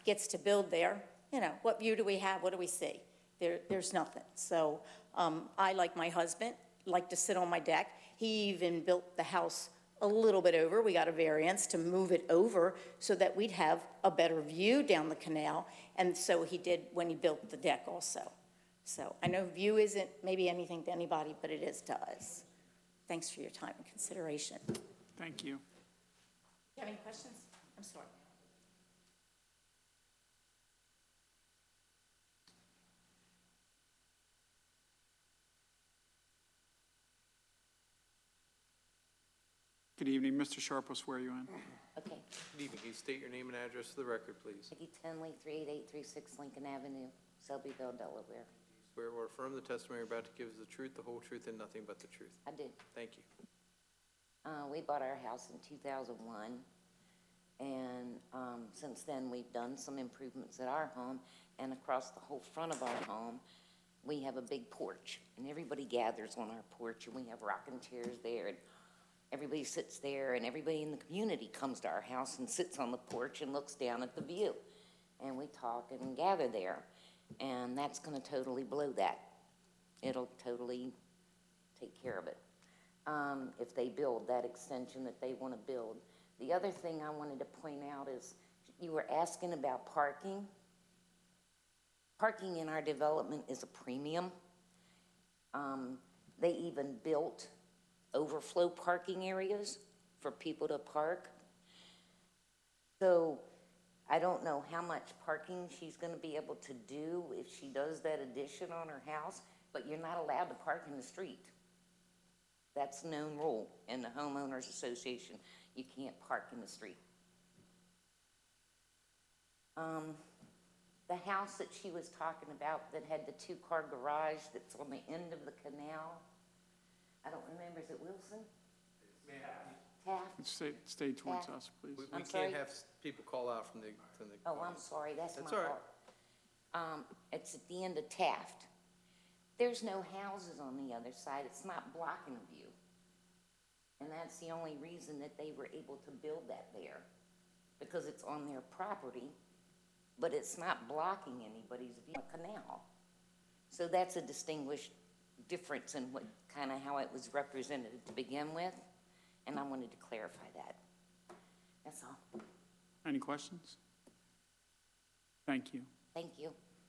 gets to build there, you know, what view do we have? What do we see? There's nothing. So I, like my husband, like to sit on my deck. He even built the house a little bit over. We got a variance to move it over so that we'd have a better view down the canal. And so he did when he built the deck also. So I know view isn't maybe anything to anybody, but it is to us. Thanks for your time and consideration. Thank you. Do you have any questions? I'm sorry. Good evening. Mr. Sharp will swear you in. Okay. Good evening. Can you state your name and address for the record, please? Peggy Tenley, 38836 Lincoln Avenue, Selbyville, Delaware. Swear or affirm the testimony you're about to give is the truth, the whole truth, and nothing but the truth. I do. Thank you. We bought our house in 2001, and since then, we've done some improvements at our home, and across the whole front of our home, we have a big porch, and everybody gathers on our porch, and we have rocking chairs there, and everybody sits there, and everybody in the community comes to our house and sits on the porch and looks down at the view. And we talk and gather there, and that's gonna totally blow that. It'll totally take care of it. If they build that extension that they wanna build. The other thing I wanted to point out is, you were asking about parking. Parking in our development is a premium. They even built overflow parking areas for people to park. So I don't know how much parking she's gonna be able to do if she does that addition on her house, but you're not allowed to park in the street. That's a known rule in the homeowners association. You can't park in the street. The house that she was talking about that had the 2-car garage that's on the end of the canal, I don't remember, is it Wilson? Taft? Stay towards us, please. We I'm can't sorry? have people call out from the. Oh, I'm sorry, that's my That's all right. fault. It's at the end of Taft. There's no houses on the other side. It's not blocking a view. And that's the only reason that they were able to build that there, because it's on their property, but it's not blocking anybody's view of the canal. So that's a distinguished difference in what kind of how it was represented to begin with, and I wanted to clarify that. That's all. Any questions? Thank you. Thank you.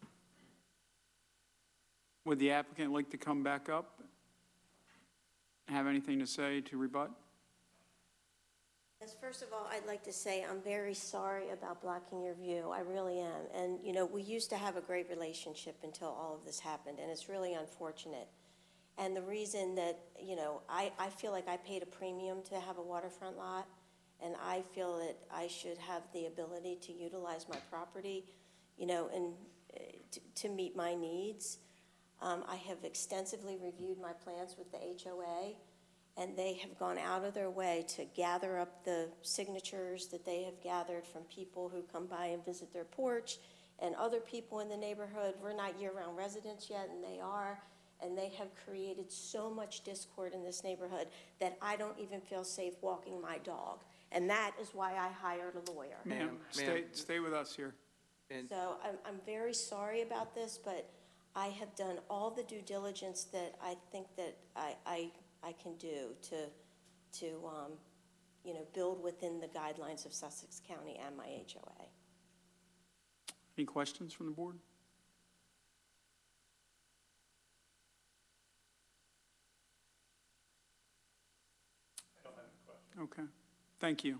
Would the applicant like to come back up? Have anything to say to rebut? Yes, first of all, I'd like to say I'm very sorry about blocking your view. I really am. And, you know, we used to have a great relationship until all of this happened, and it's really unfortunate. And the reason that, you know, I feel like I paid a premium to have a waterfront lot, and I feel that I should have the ability to utilize my property, you know, and to meet my needs. I have extensively reviewed my plans with the HOA, and they have gone out of their way to gather up the signatures that they have gathered from people who come by and visit their porch and other people in the neighborhood. We're not year-round residents yet, and they are, and they have created so much discord in this neighborhood that I don't even feel safe walking my dog. And that is why I hired a lawyer. Ma'am, stay with us here. So I'm very sorry about this, but I have done all the due diligence that I think that I can do to you know, build within the guidelines of Sussex County and my HOA. Any questions from the board? I don't have any questions. Okay, thank you.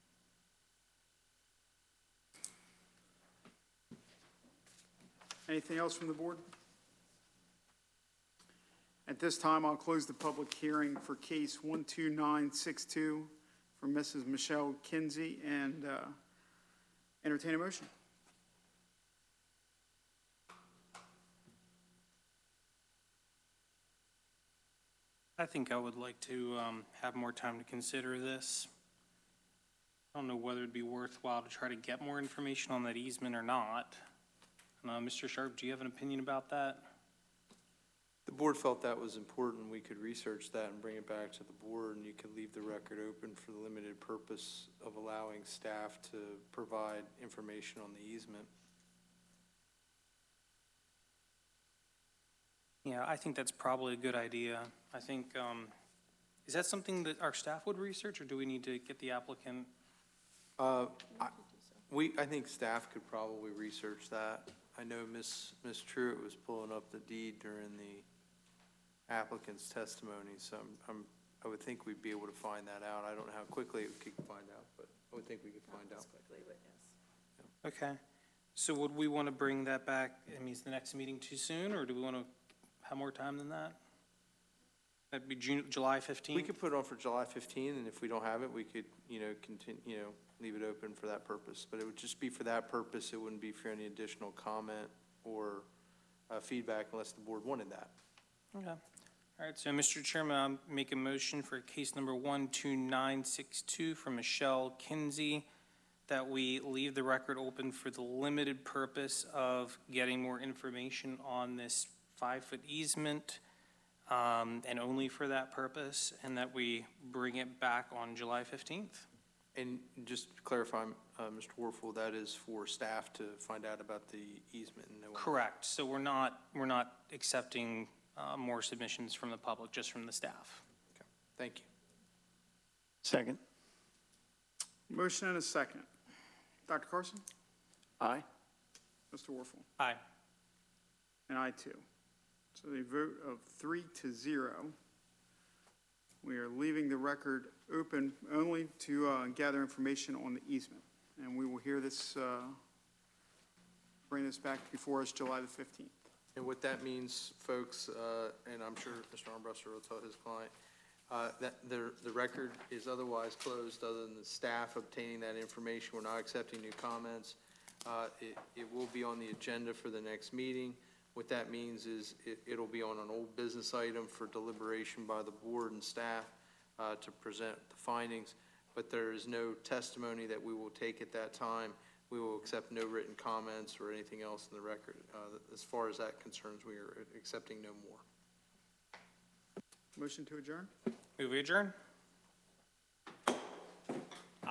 Anything else from the board? At this time, I'll close the public hearing for case 12962 for Mrs. Michelle Kinsey and entertain a motion. I think I would like to have more time to consider this. I don't know whether it'd be worthwhile to try to get more information on that easement or not. Mr. Sharp, do you have an opinion about that? The board felt that was important. We could research that and bring it back to the board, and you could leave the record open for the limited purpose of allowing staff to provide information on the easement. Yeah, I think that's probably a good idea. I think, is that something that our staff would research, or do we need to get the applicant? I think staff could probably research that. I know Ms. Truitt was pulling up the deed during the applicant's testimony, so I would think we'd be able to find that out. I don't know how quickly we could find out, but I would think we could find out. Okay, so would we want to bring that back? I mean, is the next meeting too soon, or do we want to have more time than that? That'd be July 15th? We could put it on for July 15th, and if we don't have it, we could, continue, leave it open for that purpose. But it would just be for that purpose. It wouldn't be for any additional comment or feedback unless the board wanted that. Okay. All right, so Mr. Chairman, I'll make a motion for case number 12962 from Michelle Kinsey, that we leave the record open for the limited purpose of getting more information on this 5-foot easement, and only for that purpose, and that we bring it back on July 15th. And just to clarify, Mr. Warfel, that is for staff to find out about the easement and no one. Correct. So we're not accepting more submissions from the public, just from the staff. Okay. Thank you. Second. Motion and a second. Dr. Carson? Aye. Mr. Warfel? Aye. And I too. So a vote of 3-0. We are leaving the record open only to gather information on the easement. And we will hear this, bring this back before us July the 15th. And what that means, folks, and I'm sure Mr. Armbruster will tell his client, that the record is otherwise closed other than the staff obtaining that information. We're not accepting new comments. It will be on the agenda for the next meeting. What that means is it'll be on an old business item for deliberation by the board and staff to present the findings, but there is no testimony that we will take at that time. We will accept no written comments or anything else in the record. As far as that concerns, we are accepting no more. Motion to adjourn? Move adjourn.